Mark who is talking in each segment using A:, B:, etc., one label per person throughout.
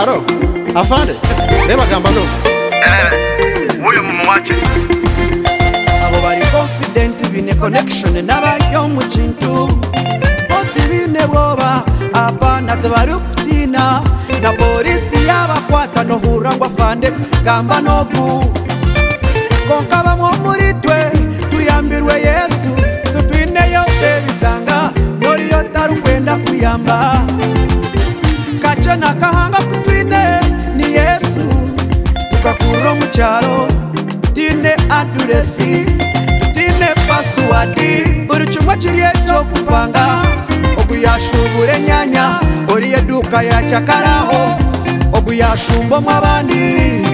A: Aro, afande, reba gamba no.
B: Uyu mumuwache.
C: Abo bari confident bine connection n'abaryo mu kintu. Bose bine boba abana tebari kutina na polisi yabakwata no hurangwa afande gamba no ku. Konka bamwe muri twe tuyambirwe Yesu tutwineyo ebitanga nori yo tarukwenda kuyamba. Kache na kahanga kutwine ni Yesu tukakuro mu cyaro tine aduresi tine password buri cyumba kiriye cyo kupanga oguyashubure nyanya ori eduka ya cyakaraho oguyashumbo mwabandi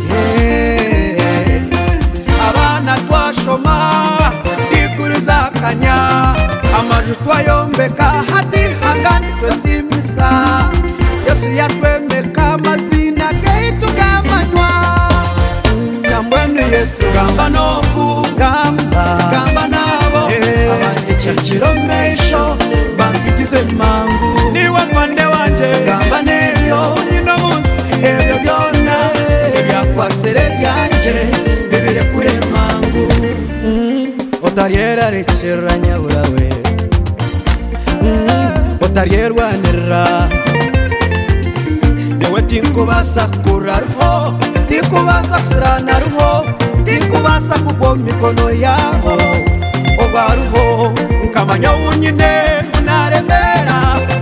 C: abana twashoma iguriza kanya amaju twayombeka hati hangandi twesimisa Yesu yatwembeka mazina geitu gamanywa Nambwenu Yesu gamba no gamba nabo abanyekikiro mesho bambigize mangu niwe fande wanje gamba neyo nino munsi ebyo byona ebyakwasere byanje bibire kure mangu otariera recheranya urawe otarierwa nera dewe tinkubasa kurarho tinkubasa kusranarho tinkubasa kugwa mikono yabo obaruho nkamanya unyine unaremera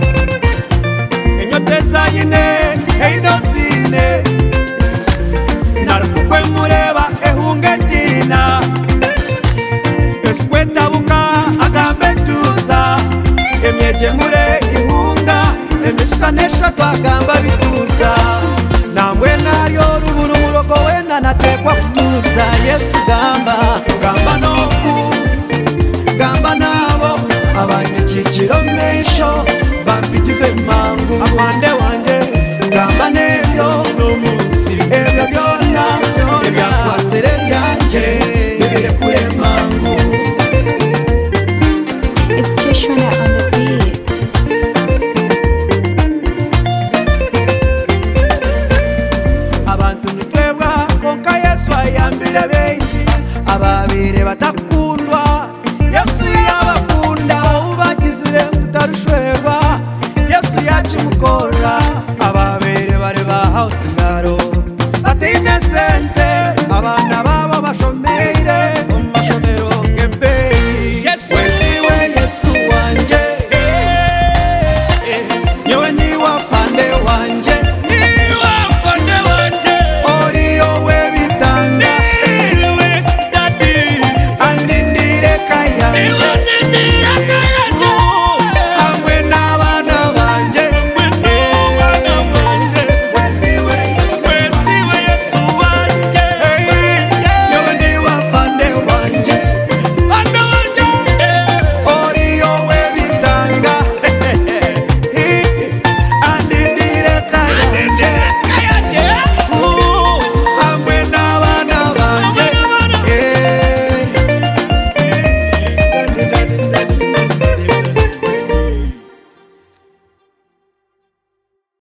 C: enyoteza yine einozine narfukwe mureba ehungetina eskweta buka agambe tuza emyeje mure ihunga emisanesha twagamba bituza namwe naryo ruburu murogo wenda natekwa kutuza Yesu gamba noku gamba nabo abanyekikiro mesho bambigize mangu afande wanje gamba nebyo n'umunsi ebyo byona ebyakwasere byanje bibire kure mangu.
D: It's Joshua on the beat.
C: Abantu nitwebwa konka Yesu ayambire benshi ababire batakundwa Yesu yabakunda ubagizire mutarushwebwa Yesu yacimukora ababire bareba house ngaro ati innocente abana baba bashomere umashomero gembei Yesu we Yesu wanje yewe ni wafande wanje
E: Yeah.